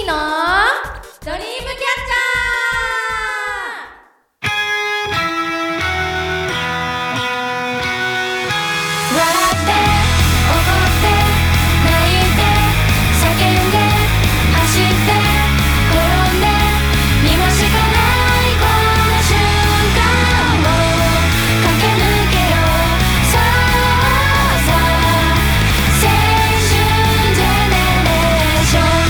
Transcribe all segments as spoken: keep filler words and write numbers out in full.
ーのドリームキャッチャー。笑って怒って泣いて叫んで走って転んで今しかないこの瞬間を駆け抜けよう。さあさあ青春ジェネレーション。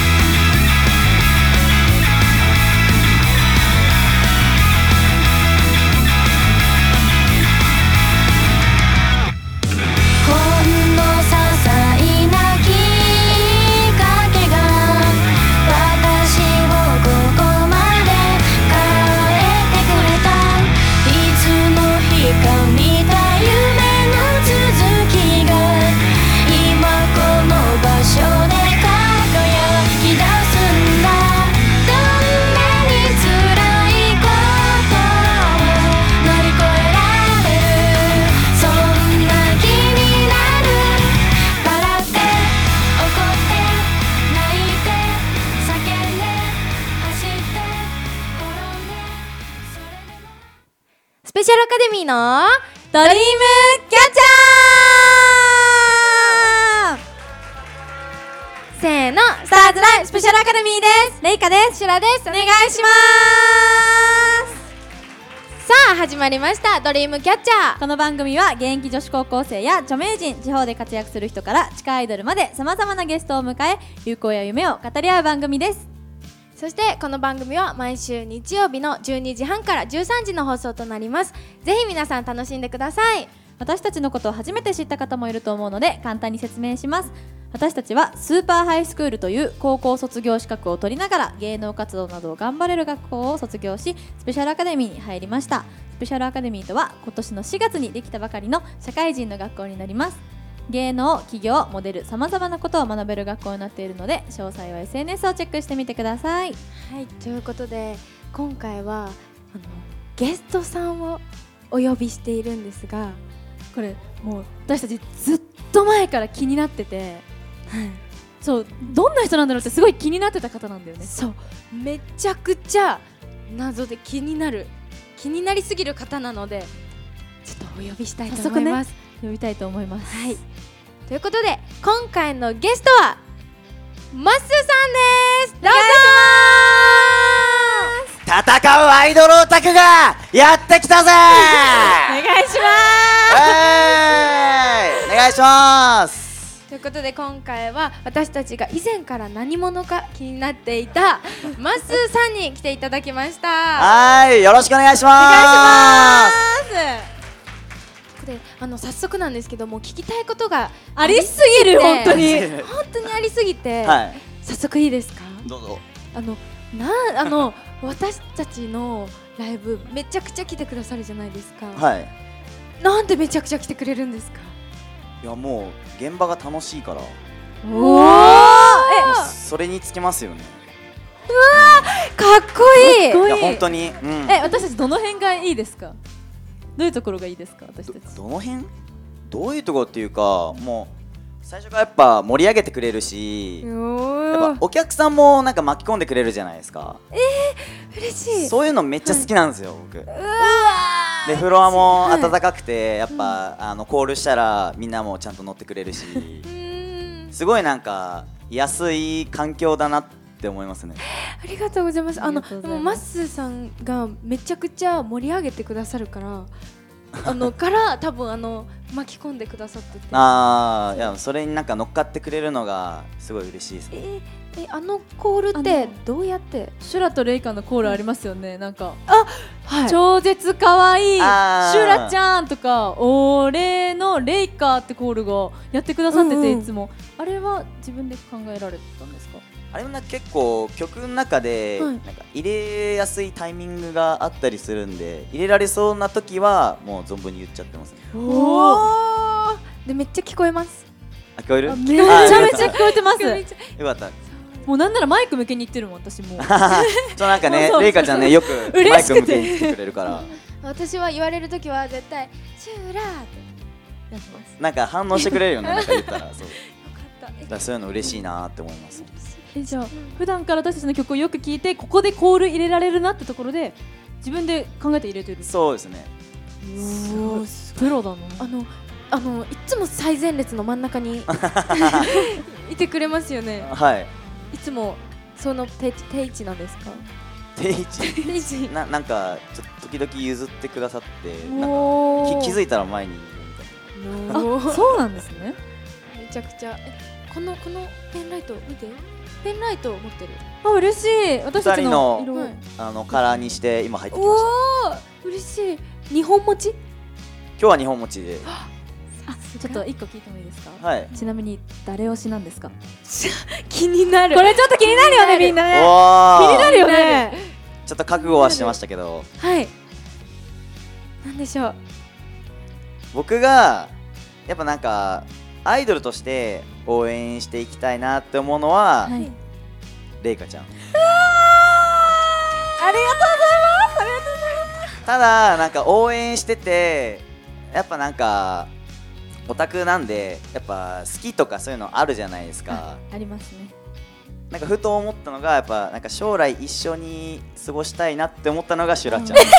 ほんの些細なきっかけが私をここまで変えてくれた。いつの日か見た夢の続きが今この場所で輝き出すんだ。どんなに辛いことも乗り越えられる、そんな気になる。笑って怒って泣いて叫んで走って転んでそれでも。スペシャルアカデミーのドリームキャッチャー。せーの、スターズライブスペシャルアカデミーです。レイカです。シュラです。お願いします。さあ始まりました、ドリームキャッチャー。 この番組は現役女子高校生や著名人、地方で活躍する人から地下アイドルまでさまざまなゲストを迎え、流行や夢を語り合う番組です。 そしてこの番組は毎週日曜日のじゅうにじはんからじゅうさんじの放送となります。ぜひ皆さん楽しんでください。 私たちのことを初めて知った方もいると思うので簡単に説明します。私たちはスーパーハイスクールという高校卒業資格を取りながら芸能活動などを頑張れる学校を卒業し、スペシャルアカデミーに入りました。スペシャルアカデミーとは今年のしがつにできたばかりの社会人の学校になります。芸能、企業、モデル、さまざまなことを学べる学校になっているので、詳細は エスエヌエス をチェックしてみてください。 はい、ということで今回はあのゲストさんをお呼びしているんですが、 これもう私たちずっと前から気になってて、そう、どんな人なんだろうってすごい気になってた方なんだよね。 そう、めちゃくちゃ謎で気になる気になりすぎる方なので、ちょっとお呼びしたいと思います。 早速ね、呼びたいと思います。 はい、ということで今回のゲストはまっすーさんです。どうぞ。 戦うアイドルオタクがやってきたぜ。 お願いします。 えーいお願いします。 ということで今回は私たちが以前から何者か気になっていたまっすーさんに来ていただきました。 はい、よろしくお願いします。 お願いします。で、あの早速なんですけども、聞きたいことがありすぎる、本当に本当にありすぎて、 はい、 早速いいですか。 どうぞ。 あのなあの私たちのライブめちゃくちゃ来てくださるじゃないですか。 はい。 なんでめちゃくちゃ来てくれるんですか。 いや、もう現場が楽しいから。 おお、 え、それにつきますよね。 うわー、かっこいい。 かっこいい。 いや本当に、うん、 え、私たちどの辺がいいですか。どういうところがいいですか、私たち。 ど, どの辺どういうところっていうか、もう最初からやっぱ盛り上げてくれるし、やっぱお客さんもなんか巻き込んでくれるじゃないですか。 えー、嬉しい。 そういうのめっちゃ好きなんですよ、はい、僕。 うわでフロアも温かくて、やっぱ、うん、あのコールしたらみんなもちゃんと乗ってくれるしすごいなんか安い環境だなって思いますね。 ありがとうございます。あのでもまっすーさんがめちゃくちゃ盛り上げてくださるからあのから多分あの巻き込んでくださってて、 ああ、いや、それになんか乗っかってくれるのがすごい嬉しいですね。 えー、えあのコールってどうやって。 シュラとレイカのコールありますよね。なんか、 あ、はい、 超絶かわいいシュあーラちゃんとか俺のレイカってコールがやってくださってて、 うんうん、 いつもあれは自分で考えられたんですか。 あれもなんか結構曲の中で、 はい、 なんか入れやすいタイミングがあったりするんで、入れられそうな時はもう存分に言っちゃってますね。 おー、でめっちゃ聞こえます。 あ、聞こえる？ めちゃめちゃ聞こえてます。 めちゃよかった。 もうなんならマイク向けに行ってるもん、私もう。 ちょっとなんかね、レイカちゃんね、よくマイク向けに来てくれるから私は言われるときは絶対シュラーってやってます。 なんか反応してくれるよね、なんか言ったら。そう。 よかった。 だからそういうの嬉しいなって思います。 えじゃあ普段から私たちの曲をよく聴いてここでコール入れられるなってところで自分で考えて入れてる。 そうですね。 すごいプロだな。 あのあのいつも最前列の真ん中にいてくれますよね。 はい。 いつもその定定位置なんですか？ 定位置定位置ななんかちょっと時々譲ってくださってなんかおー気気づいたら前にいるみたいな。 おーそうなんですね。 めちゃくちゃえこのこのペンライト見てペンライトを持ってる。 あ嬉しい。私たちの色。 二人のはいあのカラーにして今入ってきましおお嬉しい。日本持ち？ た。今日は日本持ちで。 あちょっと一個聞いてもいいですか。 はい。 ちなみに誰推しなんですか。 気になる。 これちょっと気になるよねみんなね。 おー気になるよね。 ちょっと覚悟はしてましたけど、 はい。なんでしょう。 僕がやっぱなんかアイドルとして応援していきたいなって思うのは、 はい。 レイカちゃん。 ありがとうございます。ありがとうございます。 ただなんか応援しててやっぱなんかオタクなんでやっぱ好きとかそういうのあるじゃないですか。 ありますね。 なんかふと思ったのがやっぱなんか将来一緒に過ごしたいなって思ったのがシュラちゃん。 すごいすごい。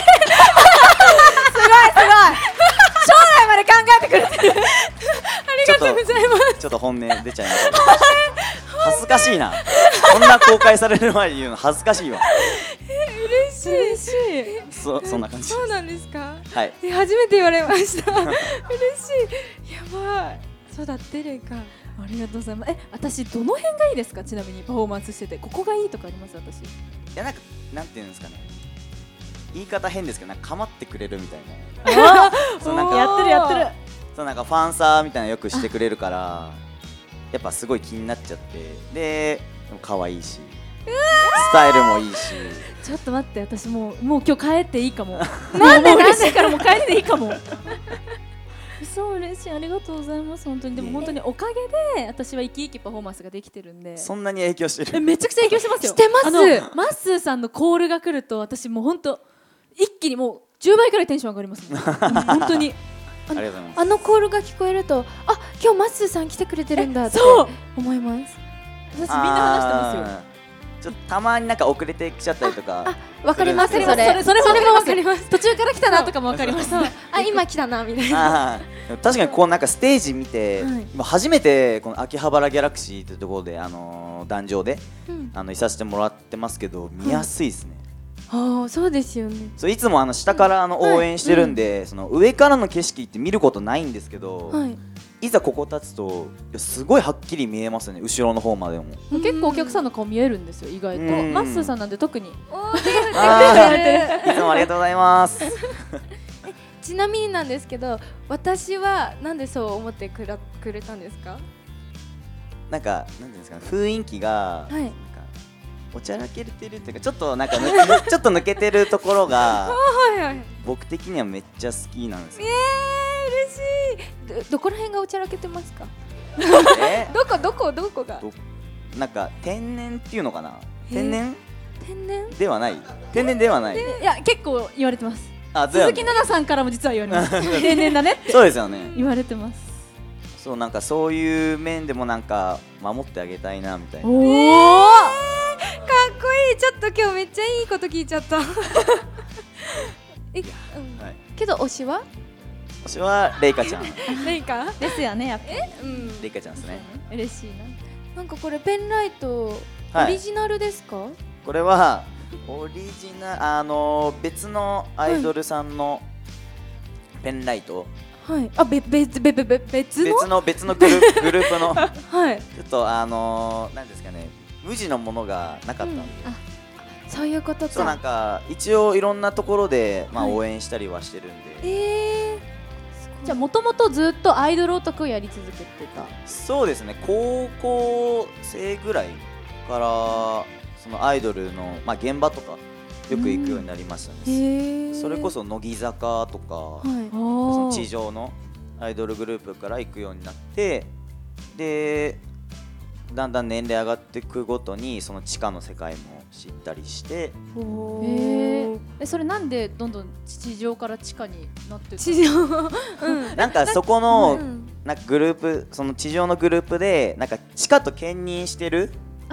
将来まで考えてくれてる。 ありがとうございます。ちょっと本音出ちゃいました。恥ずかしいな。こんな公開される前に言うの恥ずかしいわ。 嬉しい。 嬉しい。 そそんな感じ。 そうなんですか？ はい。 え初めて言われました。嬉しい。やばい。そうだってレイか。 ありがとうございます。え、私どの辺がいいですか。ちなみにパフォーマンスしててここがいいとかあります？私。 いやなんかなんていうんですかね。言い方変ですけどなんか構ってくれるみたいな。 あそうなんかやってるやってる。 そうなんかファンサーみたいなのよくしてくれるからやっぱすごい気になっちゃってででも可愛いしスタイルもいいしちょっと待って私もうもう今日帰っていいかも。なんで嬉しいからもう帰っていいかも。そう嬉しいありがとうございます本当にでも本当におかげで私は生き生きパフォーマンスができてるんで。 そんなに影響してる。 えめちゃくちゃ影響してますよ。 してますあのマッスーさんのコールが来ると私もう本当一気にもうじゅうばいくらいテンション上がりますもん。本当に。 ありがとうございます。 あのコールが聞こえるとあ今日マッスーさん来てくれてるんだってそう思います。 私みんな話してますよ。 あーちょっとたまになんか遅れてきちゃったりとかわかりますそれそれそれそれもそれもわかりまますす。 途中から来たなとかもわかります。 そうあ今来たなみたいな。 あーでも確かにこうなんかステージ見て、 はい今初めてこの秋葉原ギャラクシーというところであのー壇上でうんあのいさせてもらってますけど見やすいですね。 ああそうですよね。 そういつもあの下からあの応援してるんで、その上からの景色って見ることないんですけど、 はい。 いざここ立つといやすごいはっきり見えますね後ろの方までも。 結構お客さんの顔見えるんですよ意外と。 うんマッスーさんなんで特に。 あーいつもありがとうございます。 ちなみになんですけど私はなんでそう思ってくらくれたんですか？ なんかなんていうんですかね雰囲気が、 はいなんかおちゃらけてるっていうかちょっとなんかぬぬちょっと抜けてるところがはいはい。 僕的にはめっちゃ好きなんですよ。 えー、嬉しい。どどこら辺がおちゃらけてますか？ えどこどこどこが？ どなんか天然っていうのかなへー天然天然？ ではない天然ではないいや結構言われてます。 あだよね鈴木奈々さんからも実は言われます。天然だねってそうですよね。 言われてます。 そうなんかそういう面でもなんか守ってあげたいなみたいな。 おお。 かっこいい。ちょっと今日めっちゃいいこと聞いちゃった。え、うんはいけど推しは？ 私はレイカちゃんレイカ？ ですよねやっぱ。 うんレイカちゃんですね。 嬉しいな。 なんかこれペンライトはいオリジナルですか？ これはオリジナあの別のアイドルさんのペンライト、 はい。あ、べ別べべべ別の？ 別の別のグループグループのはい。 ちょっとあのー、なんですかね無地のものがなかったんで、 そういうことか。 そうなんか一応いろんなところで、まあ、 はい応援したりはしてるんで、 えー。 じゃあもともとずっとアイドルオタクをやり続けてた。 そうですね高校生ぐらいからそのアイドルの、まあ、現場とかよく行くようになりましたね、 へー。 それこそ乃木坂とか、 はい。 その地上のアイドルグループから行くようになってでだんだん年齢上がっていくごとにその地下の世界も知ったりしておへー。 え。それなんでどんどん地上から地下になってったの？ 地上。うん。 なんかそこのうんなんかグループその地上のグループでなんか地下と兼任してるあ、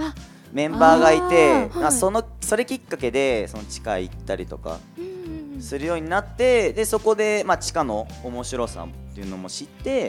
メンバーがいて、 あーまあ、そのそれきっかけでその地下行ったりとかうんうんうんするようになって、でそこで、まあ、地下の面白さっていうのも知って、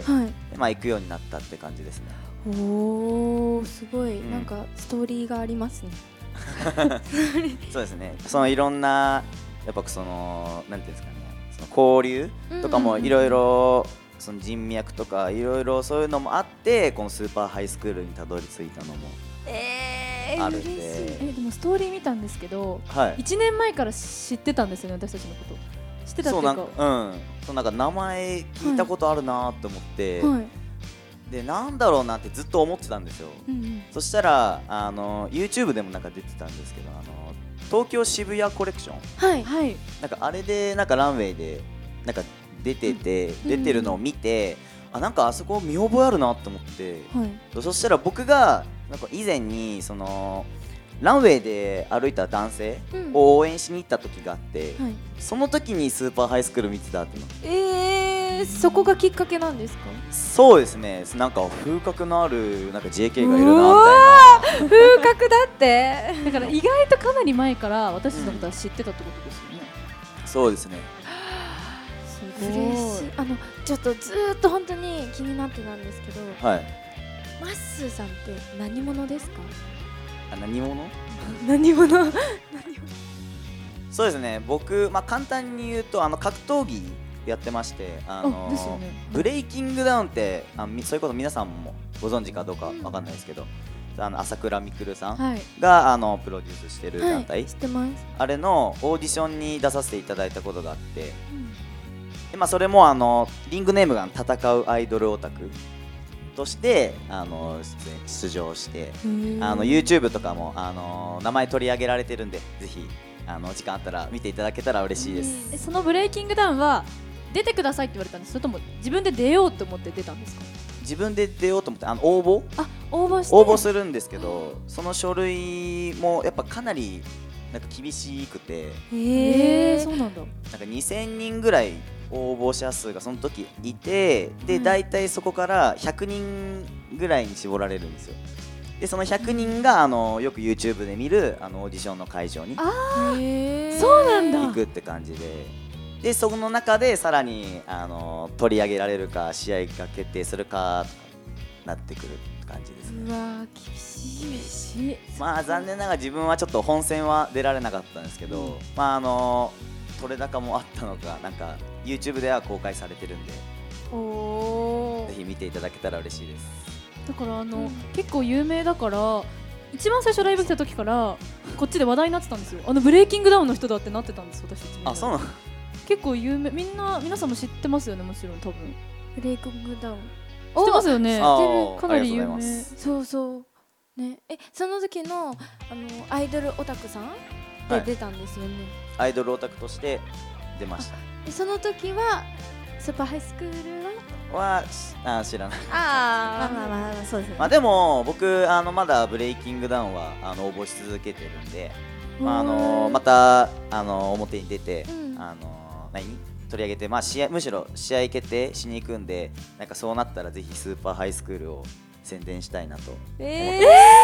はいでまあ、行くようになったって感じですね。 おーすごい、 うんなんかストーリーがありますね。 そうですね。そのいろんなやっぱそのなんていうんですかね、その交流とかもいろいろその人脈とかいろいろそういうのもあって、このスーパーハイスクールにたどり着いたのもえー、 あるん嬉しい。 で、 えでもストーリー見たんですけどはい。 いちねんまえから知ってたんですよね、私たちのこと知ってたってそういうかなんかうん、そうなんか名前聞いたことあるなと思って、 はい。 でなんだろうなってずっと思ってたんですよ。 うんうん。 そしたらあの YouTube でもなんか出てたんですけど、あの東京渋谷コレクションはい。 はいなんかあれでなんかランウェイでなんか出てて、出てるのを見て、あなんかあそこ見覚えあるなと思って、 はい。 そしたら僕がなんか以前にそのランウェイで歩いた男性うんを応援しに行った時があって、 はい。 その時にスーパーハイスクール見てたっての。 えー、そこがきっかけなんですか？ そうですね。なんか風格のあるなんか ジェーケー がいるなみたいな。 風格だって。 だから意外とかなり前から私たちのことは知ってたってことですよね、 そうですね。 すごい嬉しい。あのちょっとずーっと本当に気になってたんですけど、 はい。 マッスーさんって何者ですか？ あ何者？ 何者？ そうですね。僕まあ簡単に言うとあの格闘技やってまして、あのあですよねブレイキングダウンってあみそういうこと皆さんもご存知かどうかわかんないですけど、あの朝倉未来さんはいがあのプロデュースしてる団体、 知ってます。 あれのオーディションに出させていただいたことがあって、でまあ、それもあのリングネームが戦うアイドルオタクとしてあの出演出場して、あの YouTube とかもあの名前取り上げられてるんで、ぜひあの時間あったら見ていただけたら嬉しいです。 えそのブレイキングダウンは出てくださいって言われたんです、それとも自分で出ようと思って出たんですか？ 自分で出ようと思ってあの応募あ応募して応募するんですけど、その書類もやっぱかなりなんか厳しくて、 へへー。 えそうなんだ。 なんかにせんにんぐらい応募者数がその時いて、でうん大体そこからひゃくにんぐらいに絞られるんですよ。でそのひゃくにんがあのよく YouTube で見るあのオーディションの会場にあへー。 そうなんだ行くって感じで、でその中でさらにあの取り上げられるか試合が決定するかなってくるって感じですね。 うわー厳しい。 厳しい。 まあ残念ながら自分はちょっと本戦は出られなかったんですけど、まああの取れ高もあったのかなんか YouTube では公開されてるんで、 おー。 ぜひ見ていただけたら嬉しいです。 だからあの、 うん結構有名だから一番最初ライブ来た時からこっちで話題になってたんですよ。あのブレイキングダウンの人だってなってたんです私たちみんな。 あ、そうなの？ 結構有名、みんな皆さんも知ってますよね、もちろん多分ブレイクングダウン。 知ってますよね。 あ知ってるーかなり有名ありがとうございますそうそうね。えその時のあのアイドルオタクさんはいで出たんですよね。 アイドルオタクとして出ましでその時はスーパーハイスクールはたはあ知らない。 あまあまあまあまあそうですよね。 まあでも僕あのまだブレイキングダウンはあの応募し続けてるんで、まああのまたあの表に出て、 うんあの何取り上げて、まあ試合むしろ試合決定しに行くんで、なんかそうなったらぜひスーパーハイスクールを宣伝したいなと。 えー、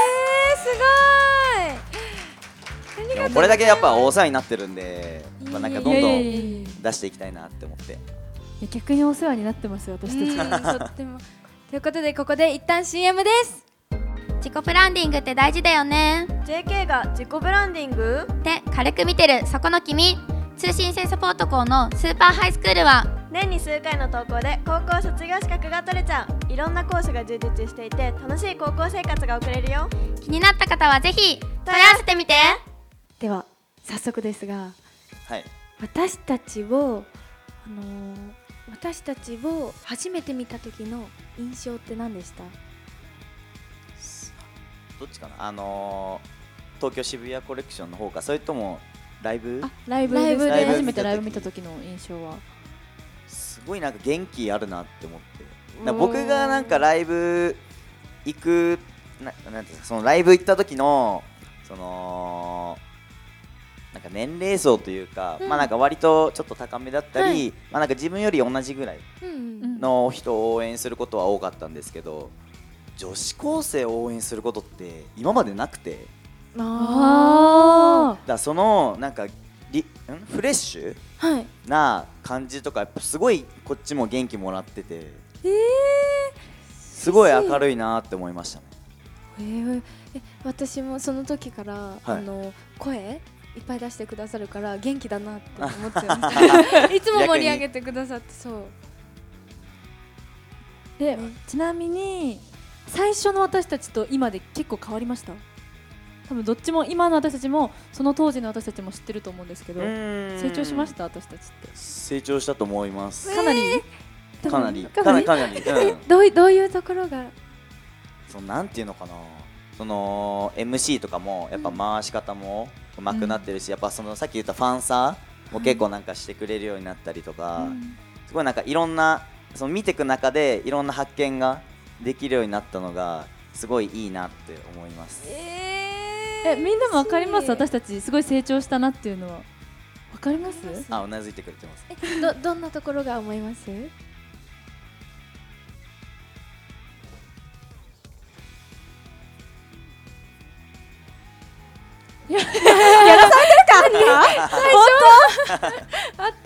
すごい。 でもこれだけやっぱお世話になってるんで、 いやまあなんかどんどいやいやんいや出していきたいなって思って。 いや逆にお世話になってますよ私たち。 うんとってもということでここで一旦 シーエム です。 自己ブランディングって大事だよねジェーケー が自己ブランディングって軽く見てるそこの君。通信制サポート校のスーパーハイスクールは年に数回の登校で高校卒業資格が取れちゃう。いろんなコースが充実していて楽しい高校生活が送れるよ。 気になった方はぜひ問い合わせてみて。 では早速ですがはい。 私たちをあのー私たちを初めて見た時の印象って何でした？ どっちかな。あのー、東京渋谷コレクションの方か、それともライブ？ あライブライブでです初めてライブ見た時の印象は。 すごいなんか元気あるなって思って。なんか僕がなんかライブ行くななんていうんですか、そのライブ行った時のそのなんか年齢層というか、 うんまあなんか割とちょっと高めだったり、 はいまあなんか自分より同じぐらいうんうんの人を応援することは多かったんですけど、女子高生を応援することって今までなくて、 あだからそのなんかリんフレッシュはいな感じとかやっぱすごいこっちも元気もらってて、 えー、 すごい明るいなって思いましたね。 えー、え私もその時から、 はい、 あの声いっぱい出してくださるから元気だなって思っちゃいましたいつも盛り上げてくださって。そうで、ちなみに最初の私たちと今で結構変わりました？多分どっちも今の私たちもその当時の私たちも知ってると思うんですけど、成長しました？私たちって成長したと思います。 かなり、 えー、かなりかなりかなり、うん、 えどうどういうところがそのなんていうのかな、その エムシー とかもやっぱ回し方も上手くなってるし、うん、やっぱそのさっき言ったファンサーも結構なんかしてくれるようになったりとか、うん、すごいなんかいろんなその見ていく中でいろんな発見ができるようになったのがすごいいいなって思います。 えー、えみんなも分かります？私たちすごい成長したなっていうのは分かります？ あ、うなずいてくれてます。 えどどんなところが思います？ や, やらされてるかあった？本当？あった？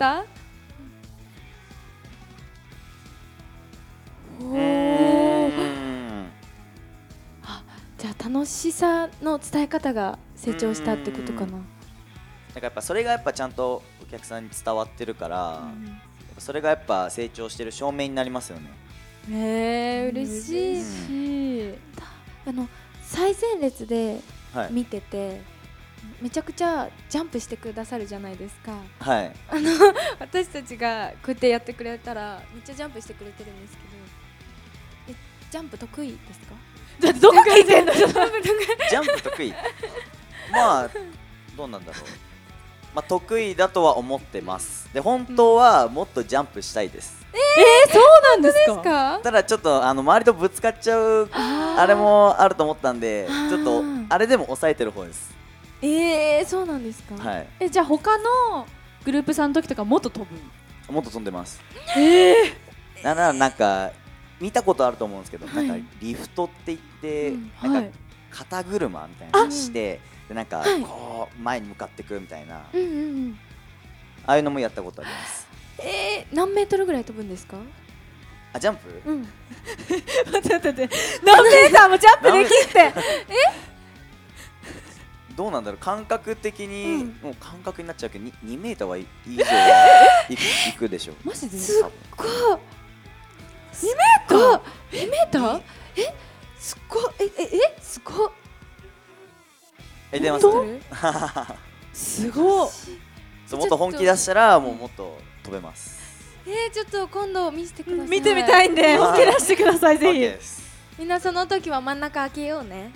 おーあ、じゃあ楽しさの伝え方が成長したってことかな。 なんかやっぱそれがやっぱちゃんとお客さんに伝わってるから、やっぱそれがやっぱ成長してる証明になりますよね。 へー、嬉しい、うん、あの最前列で見てて、はい、めちゃくちゃジャンプしてくださるじゃないですか。 はい。 あの私たちがこうやってやってくれたらめっちゃジャンプしてくれてるんですけど、えジャンプ得意ですか？ じゃあどこ聞いてんの？ジャンプ得意。まあどうなんだろう。まあ得意だとは思ってます。で本当はもっとジャンプしたいです。 えー、そうなんですか？ ただちょっとあの周りとぶつかっちゃうあれもあると思ったんで、ちょっとあれでも抑えてる方です。 えー、そうなんですか？ はい。 えじゃあ他のグループさんの時とかもっと飛ぶ？ もっと飛んでます。 えー、だからなんか見たことあると思うんですけど、はい、なんかリフトって言って、うん、なんか肩車みたいなのして、でなんかこう前に向かっていくみたいな、 うんうんうん、 ああいうのもやったことあります。 えー、何メートルぐらい飛ぶんですか？ あ、ジャンプ？ うん。 待って待って何メーターもジャンプできってえ？ どうなんだろう、感覚的に、うん、もう感覚になっちゃうけど 2, 2メーターは以上はいく, いくでしょう。 マジで？ すっごいにメーターにメーターえすっごいえええすごいえ出ますすごいそう、もっと本気出したらもうもっと飛べます。 えー、ちょっと今度見せてください。 見てみたいんで本気出してくださいぜひ。 みんなその時は真ん中開けようね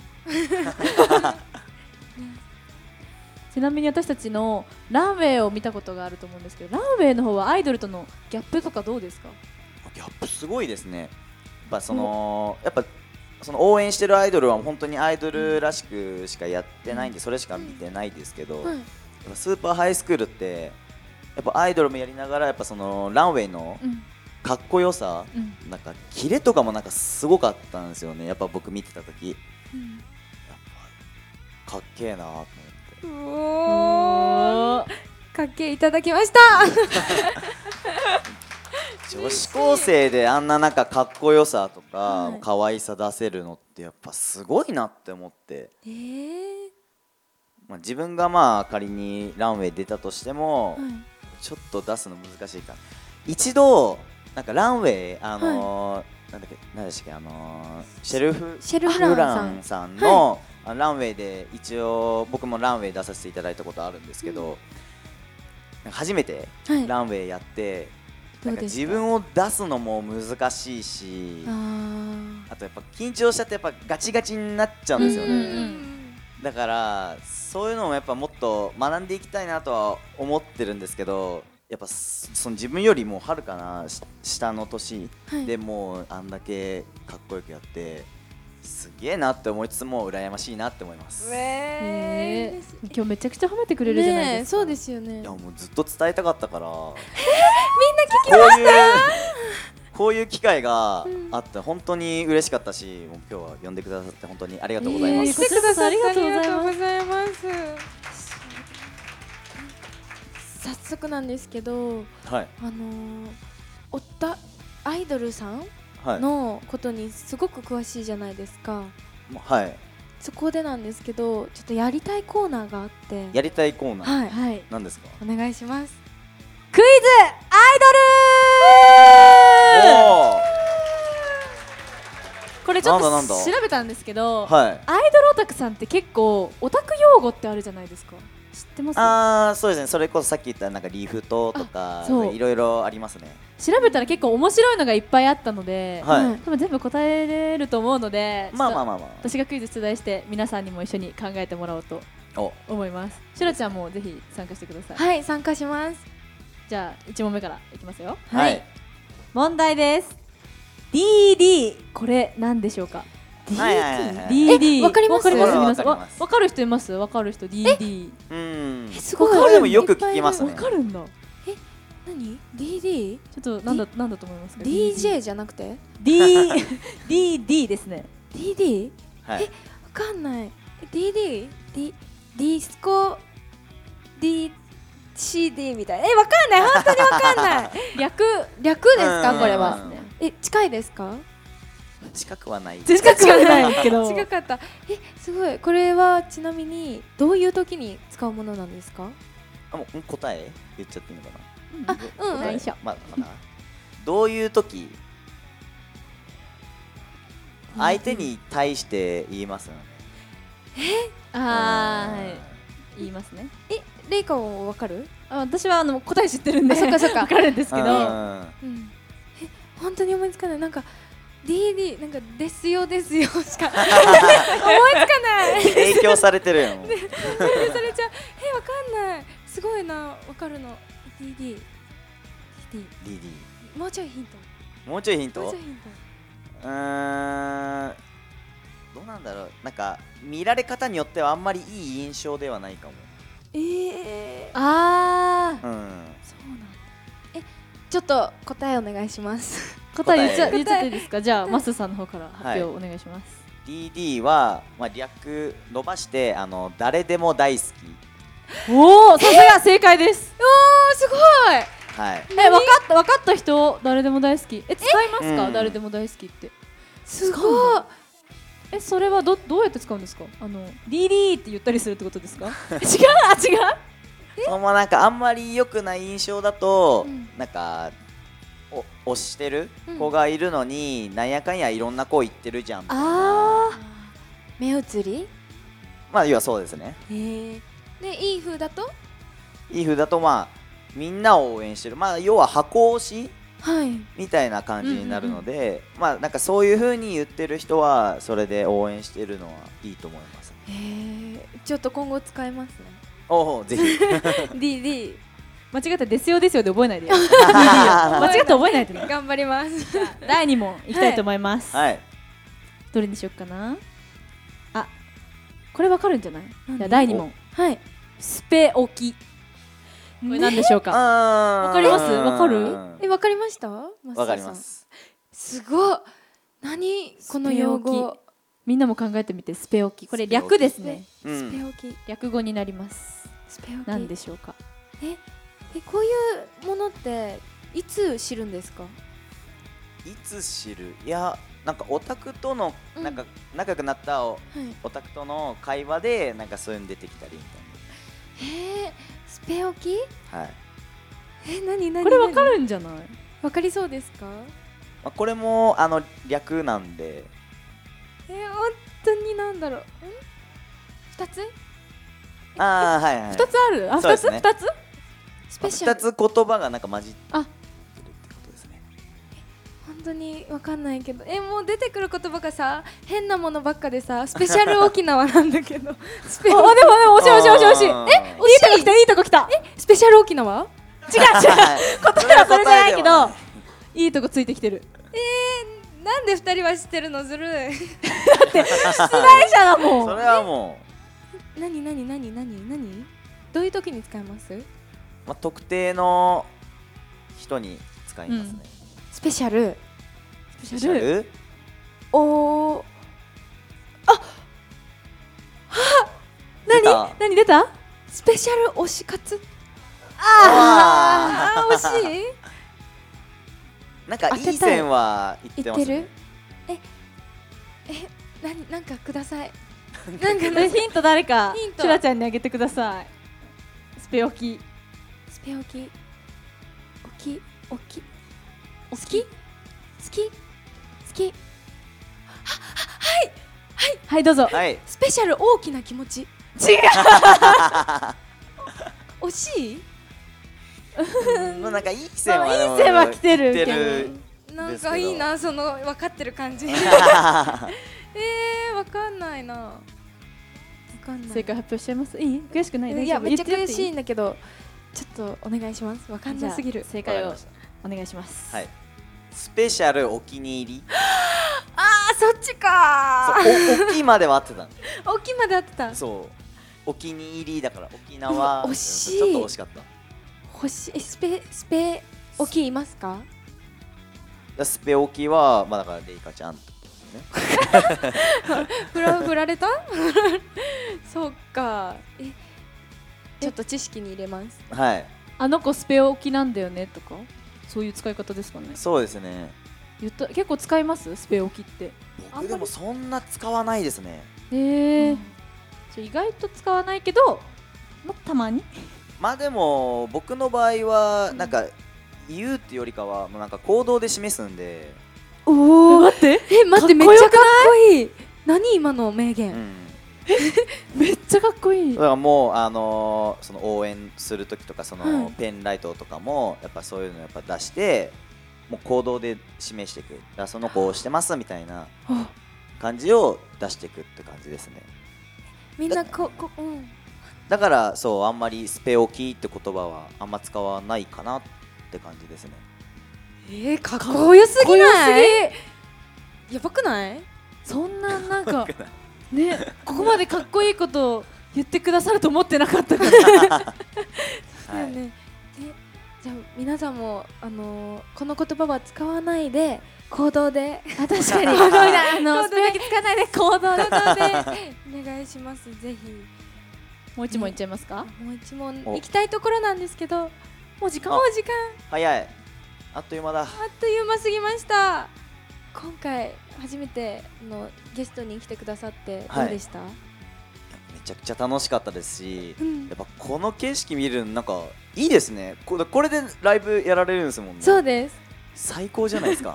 ちなみに私たちのランウェイを見たことがあると思うんですけど、ランウェイの方はアイドルとのギャップとかどうですか？ ギャップすごいですね。やっぱそのやっぱその応援してるアイドルは本当にアイドルらしくしかやってないんで、それしか見てないですけど、やっぱスーパーハイスクールってやっぱアイドルもやりながらやっぱそのランウェイのかっこよさ、うん、なんかキレとかもなんかすごかったんですよね。やっぱ僕見てた時、うん、やっぱかっけえなと思って。 おー、かっけえいただきました女子高生であんななんかかっこよさとか可愛さ出せるのってやっぱすごいなって思って、 えーまあ、自分がまあ仮にランウェイ出たとしても、はい、ちょっと出すの難しいから、一度なんかランウェイあのーはい、なんだっけ何でしたっけあのー、シェルフシェルフランさんの、はい、ランウェイで一応僕もランウェイ出させていただいたことあるんですけど、うん、初めてランウェイやって、はい、なんか自分を出すのも難しいし、 あ, あとやっぱ緊張しちゃってやっぱガチガチになっちゃうんですよね、うんうんうん、だからそういうのもやっぱもっと学んでいきたいなとは思ってるんですけど、やっぱその自分よりもはるかな下の年でもうあんだけかっこよくやってすげえなって思いつつも羨ましいなって思います。 えー、今日めちゃくちゃ褒めてくれるじゃないですか。 そうですよね。 いやもうずっと伝えたかったから、えー、 みんな聞きました。 こういう機会があって本当に嬉しかったし、もう今日は呼んでくださって本当にありがとうございます。 えー来てくださってありがとうございます。 ありがとうございます。早速なんですけど、 はい、 あのー、おったアイドルさんはい、 のことにすごく詳しいじゃないですか。 はい、 そこでなんですけど、ちょっとやりたいコーナーがあって。 やりたいコーナー、 はい、はい、 何ですか？ お願いします。 クイズアイドル。これちょっとなんだなんだ調べたんですけど、 はい、 アイドルオタクさんって結構オタク用語ってあるじゃないですか。知ってます？ あー、そうですね。それこそさっき言ったなんかリフトとかいろいろありますね。 調べたら結構面白いのがいっぱいあったので、 はい、 多分全部答えれると思うので、 まあまあまあまあ、 私がクイズ出題して皆さんにも一緒に考えてもらおうと思います。しろちゃんもぜひ参加してください。 はい、参加します。 じゃあいち問目からいきますよ。 はい、 問題です。 ディーディー これ何でしょうか？ ディーディーはいはいはいはい、 ディーディーわかります？ わかります？ わ皆さんわかります。 わかる人います？わかる人 ディーディー。 うん、 え、すごい。 これでもよく聞きますね。 わかるんだ。 何 ディーディー？ ちょっとなんだなんだと思いますか？ ディージェー じゃなくて D ディーディー ですね。 ディーディー？ はい、 え、わかんない。 ディーディー？ ディディスコ ディーシーディー みたいな。え、わかんない、本当にわかんない略略ですかこれは？え、近いですか？ 近くはない。 近くはないけど近かった。え、すごい。これはちなみにどういう時に使うものなんですか？ あ、もう答え言っちゃっていいのかな。 あ、うん、 内緒。 まだまだどういう時相手に対して言いますよね。 あー、はい、言いますね。 え、レイカはわかる？ あ、私はあの答え知ってるんであ、そっかそっかわかるんですけど、 うん、 うんえ、本当に思いつかない。なんか ディーディー なんかですよですよしか思いつかない影響されてるよ。 それじゃえ、わかんない。すごいな、わかるの。 ディーディーディーディーもうちょいヒント。 もうちょいヒント。 もうちょいヒント。 うーん、どうなんだろう。なんか見られ方によってはあんまりいい印象ではないかも。 えー、 あー、 うん、 そうなんだ。え、ちょっと答えお願いします答え言っちゃ答え言っちゃっていいですか？じゃあマスさんの方から発表お願いします。 ディーディー は、まあ、略伸ばしてあの誰でも大好き。 おお、さすが正解です。 おー、すごい。 はい、 え、分かった分かった人誰でも大好き。え、使いますか？ うん誰でも大好きって。 すごい。 え、それはどどうやって使うんですか？あの ディーディー って言ったりするってことですか？違う、あ、違う。 そのなんかあんまり良くない印象だと、 うん、 なんかお推してる子がいるのに、うん、なんやかんやいろんな子言ってるじゃんみたいな。 あー、目移り？ まあ要はそうですね。 へー。で、いい風だと？ いい風だとまあみんなを応援してる、まあ要は箱推しはいみたいな感じになるので、まあなんかそういう風に言ってる人はそれで応援してるのはいいと思います。 へー、ちょっと今後使えますねおお、ぜひディーディー間違ってですよですよで覚えないでよ。間違って覚えないでね。 頑張りますだいに問いきたいと思います。 はい、 どれにしよっかな。あ、これわかるんじゃない？ 何？ じゃあだいに問。 はい。 スペオキ。これ何でしょうか？ わわかります？わかる？ え、わかりました？ わかります。 すごい。何この用語？ みんなも考えてみて。スペオキ。これ略ですね。 スペオキ。 略語になります。 スペオキ。 何でしょうか？ え、え、こういうものっていつ知るんですか？ いつ知る？いや、なんかオタクとの、 うん、 なんか仲良くなったオ、 はい、 オタクとの会話でなんかそういうの出てきたりみたいな。へえ、スペオキ？ はい。 え、なになに？ これわかるんじゃない？ わかりそうですか？ まあ、これもあの略なんで。 えー、本当になんだろう。ん？二つ？ ああ、はいはい。 二つある？あ、二つ？二つ？ スペシャル。 二つ言葉がなんか混じってるあってことですね。 本当にわかんないけど、え、もう出てくる言葉がさ、変なものばっかでさ、スペシャル沖縄なんだけど。スペ。あ、でもでも惜しい惜しい惜しい惜しい。え、 いいとこ来たいいとこ来た。 え、スペシャル沖縄？ 違う違う。答えはそれじゃないけど、いいとこついてきてる。 えー、なんで二人は知ってるの？ずるい。だって出題者だもん。 それはもう。なになになになになに？どういう時に使います？ まあ、特定の人に使いますね。 好スペシャルスペシャルおーあは出た何何出たスペシャル推し活ああー惜しいなんかいい当てたい線は言ってますね。 言ってるええなになんかくださいなんかえヒント誰かヒントシュラちゃんにあげてください。スペオキスペオキおきおき好き好き好きはいどうぞ。 はい。 スペシャル大きな気持ち違う惜しいうんまあなんかいい線はでもいい線は来てる来てけるどなんかいいなその分かってる感じえー、分かんないな分かんない正解発表しちゃいます。いい悔しくないいやめっちゃ悔しいいんだけどちょっとお願いします分かんなすぎる正解をわかりましたお願いします。 はい。スペシャルお気に入り。 あーそっちかそうお大きいまでは合ってたん大きいまで合ってたそうお気に入りだから沖縄うわ惜しいちょっと惜しかった。 欲しいスペスペ大きいいますかだスペオキはまあだからレイカちゃん振ら振られたそっかえちょっと知識に入れますはいあの子スペオキなんだよねとかそういう使い方ですかね。 そうですね。 言った結構使いますスペオキって。あんまり僕でもそんな使わないですね。 へえ、意外と使わないけど、まあ、たまにまあでも僕の場合はなんか言うっていうよりかはもうなんか行動で示すんで、 おお待ってえ待ってかっこよくないめっちゃかっこいい何今の名う言、 ん、 めっちゃかっこいいだからもうあのーその応援する時とかその、 はいペンライトとかもやっぱそういうのやっぱ出してもう行動で示していく。だからその子をしてますみたいなあ感じを出していくって感じですね。 みんなここうんだからそうあんまりスペオキって言葉はあんま使わないかなって感じですね。 えー、かっこよすぎないやばくないそんななんかねここまでかっこいいことを言ってくださると思ってなかったからだよね、でじゃあ皆さんも、あのー、この言葉は使わないで行動であ確かに行動であのスペオキ使わないで行動で行動でお願いしますぜひもう一問いっちゃいますか。 もう一問お行きたいところなんですけどももう時間う時間早いあっという間だ。 あっという間すぎました。今回初めてのゲストに来てくださってどうでした、 めちゃくちゃ楽しかったですし、 うんやっぱこの景色見るのなんかいいですね。これこれでライブやられるんですもんね。 そうです最高じゃないですか。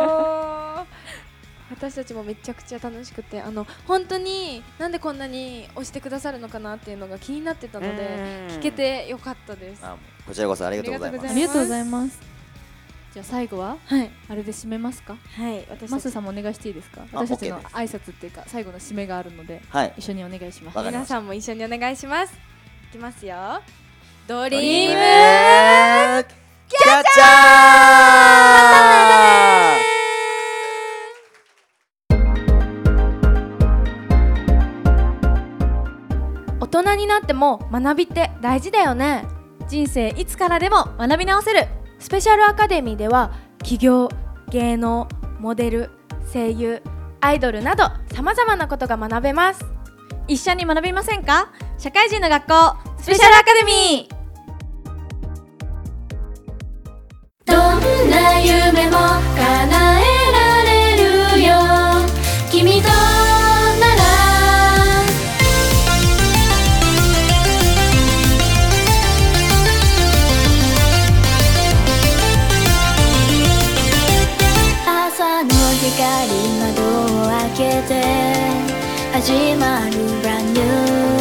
私たちもめちゃくちゃ楽しくてあの本当になんでこんなに押してくださるのかなっていうのが気になってたので聞けてよかったです。 あもうこちらこそありがとうございます。 ありがとうございます。じゃあ最後ははいあれで締めますか。 はい私たちマスさんもお願いしていいですか。 あ私たちの OK です挨拶っていうか最後の締めがあるのではい一緒にお願いします。 わかりました皆さんも一緒にお願いします。いきますよ。ドドリームキャッチャー。 大人になっても学びって大事だよね。 人生いつからでも学び直せる。 スペシャルアカデミーでは起業、芸能、モデル、声優、アイドルなどさまざまなことが学べます。 一緒に学びませんか。社会人の学校スペシャルアカデミー。 どんな夢も叶えられるよ君となら朝の光窓を開けて始まる brand new